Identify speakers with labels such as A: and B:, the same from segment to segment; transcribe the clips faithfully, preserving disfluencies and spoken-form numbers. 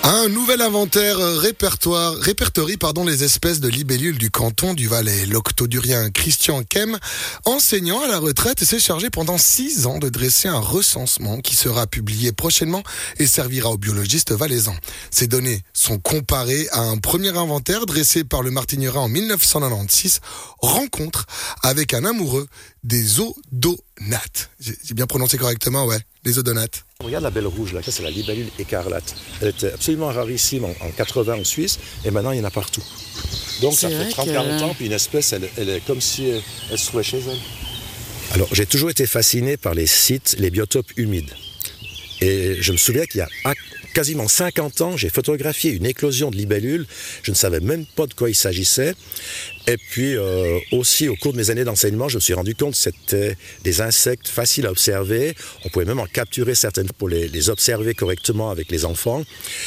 A: Un nouvel inventaire répertoire, répertorie pardon, les espèces de libellules du canton du Valais. L'octodurien Christian Kem, enseignant à la retraite, s'est chargé pendant six ans de dresser un recensement qui sera publié prochainement et servira aux biologistes valaisans. Ces données sont comparées à un premier inventaire dressé par le Martignerin en dix-neuf cent quatre-vingt-seize, rencontre avec un amoureux des odonates. J'ai bien prononcé correctement, ouais, les odonates.
B: Regarde la belle rouge là, ça c'est la libellule écarlate. Elle était absolument rarissime en, en quatre-vingts en Suisse et maintenant il y en a partout. Donc c'est ça fait trente à quarante ans, puis une espèce, elle, elle est comme si elle, elle se trouvait chez elle. Alors j'ai toujours été fasciné par les sites, les biotopes humides. Et je me souviens qu'il y a quasiment cinquante ans, j'ai photographié une éclosion de libellules. Je ne savais même pas de quoi il s'agissait. Et puis euh, aussi, au cours de mes années d'enseignement, je me suis rendu compte que c'était des insectes faciles à observer. On pouvait même en capturer certaines pour les, les observer correctement avec les enfants.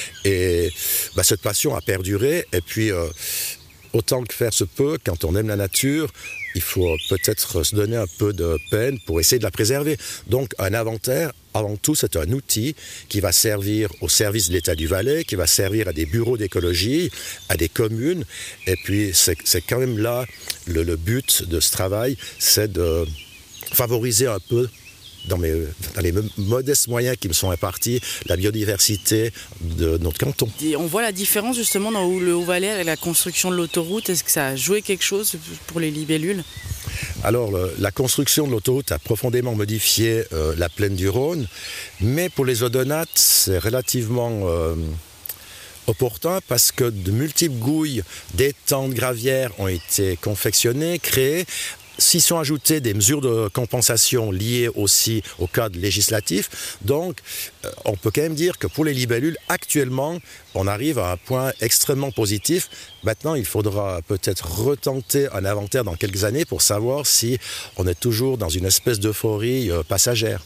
B: Et bah, cette passion a perduré. Et puis, euh, autant que faire se peut, quand on aime la nature, il faut peut-être se donner un peu de peine pour essayer de la préserver. Donc un inventaire, avant tout, c'est un outil qui va servir au service de l'État du Valais, qui va servir à des bureaux d'écologie, à des communes. Et puis c'est, c'est quand même là le, le but de ce travail, c'est de favoriser un peu dans, mes, dans les modestes moyens qui me sont impartis, la biodiversité de notre canton.
C: Et on voit la différence justement dans le Haut-Valais avec la construction de l'autoroute. Est-ce que ça a joué quelque chose pour les libellules ?
B: Alors, le, la construction de l'autoroute a profondément modifié euh, la plaine du Rhône, mais pour les odonates, c'est relativement euh, opportun parce que de multiples gouilles, d'étangs de gravières ont été confectionnées, créées. S'y sont ajoutées des mesures de compensation liées aussi au cadre législatif. Donc, euh, on peut quand même dire que pour les libellules, actuellement, on arrive à un point extrêmement positif. Maintenant, il faudra peut-être retenter un inventaire dans quelques années pour savoir si on est toujours dans une espèce d'euphorie euh, passagère.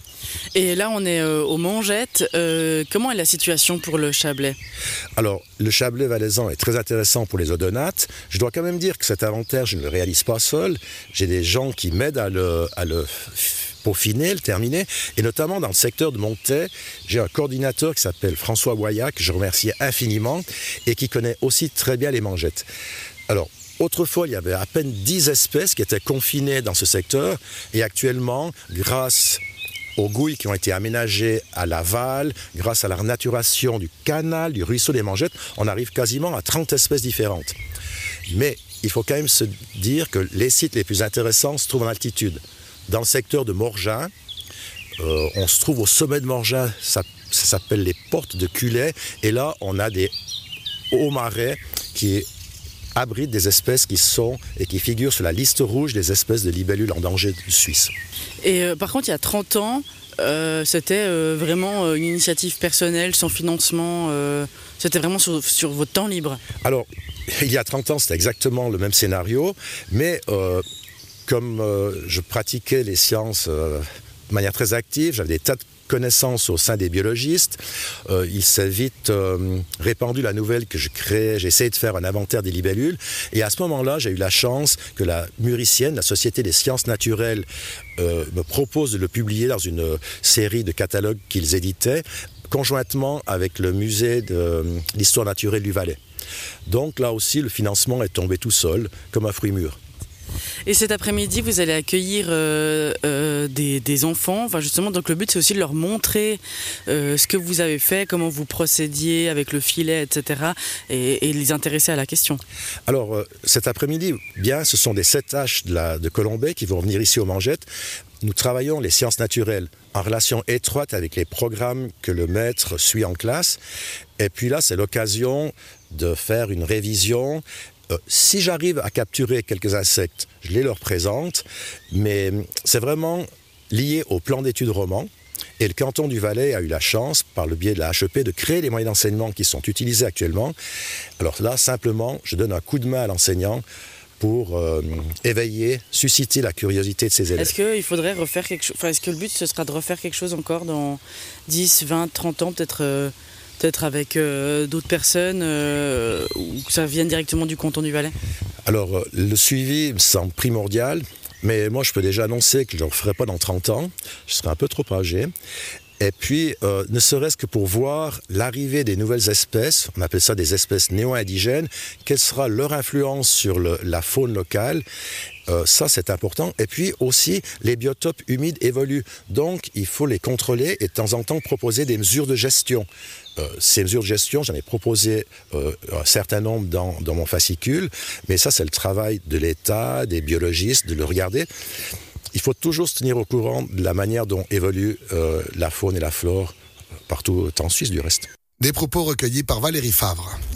C: Et là, on est euh, aux Mangettes. Euh, comment est la situation pour le Chablais ?
B: Alors, le Chablais valaisan est très intéressant pour les odonates. Je dois quand même dire que cet inventaire, je ne le réalise pas seul. J'ai des gens qui m'aident à le, à le peaufiner, le terminer. Et notamment dans le secteur de Montaix, j'ai un coordinateur qui s'appelle François Boyac, que je remercie infiniment, et qui connaît aussi très bien les Mangettes. Alors, autrefois, il y avait à peine dix espèces qui étaient confinées dans ce secteur. Et actuellement, grâce aux gouilles qui ont été aménagées à l'aval, grâce à la renaturation du canal, du ruisseau des Mangettes, on arrive quasiment à trente espèces différentes. Mais il faut quand même se dire que les sites les plus intéressants se trouvent en altitude. Dans le secteur de Morgin, euh, on se trouve au sommet de Morgin, ça, ça s'appelle les portes de Cullet, et là on a des hauts marais qui abritent des espèces qui sont et qui figurent sur la liste rouge des espèces de libellules en danger de Suisse.
C: Et euh, par contre, il y a trente ans, euh, c'était euh, vraiment euh, une initiative personnelle, sans financement, euh, c'était vraiment sur, sur votre temps libre.
B: Alors, il y a trente ans, c'était exactement le même scénario, mais euh, comme euh, je pratiquais les sciences euh, de manière très active, j'avais des tas de connaissances au sein des biologistes. Euh, il s'est vite euh, répandu la nouvelle que je créais, j'ai essayé de faire un inventaire des libellules. Et à ce moment-là, j'ai eu la chance que la Muricienne, la Société des sciences naturelles, euh, me propose de le publier dans une série de catalogues qu'ils éditaient, conjointement avec le musée de l'histoire naturelle du Valais. Donc là aussi, le financement est tombé tout seul, comme un fruit mûr.
C: Et cet après-midi, vous allez accueillir euh, euh, des, des enfants. Enfin, justement, donc le but, c'est aussi de leur montrer euh, ce que vous avez fait, comment vous procédiez avec le filet, et cetera, et, et les intéresser à la question.
B: Alors, euh, cet après-midi, bien, ce sont des sept H de, la, de Colombais qui vont venir ici aux Mangettes. Nous travaillons les sciences naturelles en relation étroite avec les programmes que le maître suit en classe. Et puis là, c'est l'occasion de faire une révision. Euh, si j'arrive à capturer quelques insectes, je les leur présente, mais c'est vraiment lié au plan d'études roman. Et le canton du Valais a eu la chance, par le biais de la H E P, de créer les moyens d'enseignement qui sont utilisés actuellement. Alors là, simplement, je donne un coup de main à l'enseignant pour euh, éveiller, susciter la curiosité de ses élèves.
C: Est-ce qu'il faudrait refaire quelque chose, enfin, est-ce que le but, ce sera de refaire quelque chose encore dans dix, vingt, trente ans, peut-être euh... peut-être avec euh, d'autres personnes euh, ou que ça vienne directement du canton du Valais ?
B: Alors, euh, le suivi me semble primordial, mais moi, je peux déjà annoncer que je ne le referai pas dans trente ans. Je serai un peu trop âgé. Et puis, euh, ne serait-ce que pour voir l'arrivée des nouvelles espèces, on appelle ça des espèces néo-indigènes, quelle sera leur influence sur le, la faune locale, euh, ça c'est important. Et puis aussi, les biotopes humides évoluent, donc il faut les contrôler et de temps en temps proposer des mesures de gestion. Euh, ces mesures de gestion, j'en ai proposé euh, un certain nombre dans, dans mon fascicule, mais ça c'est le travail de l'État, des biologistes, de le regarder. Il faut toujours se tenir au courant de la manière dont évolue euh, la faune et la flore partout en Suisse du reste.
A: Des propos recueillis par Valérie Favre.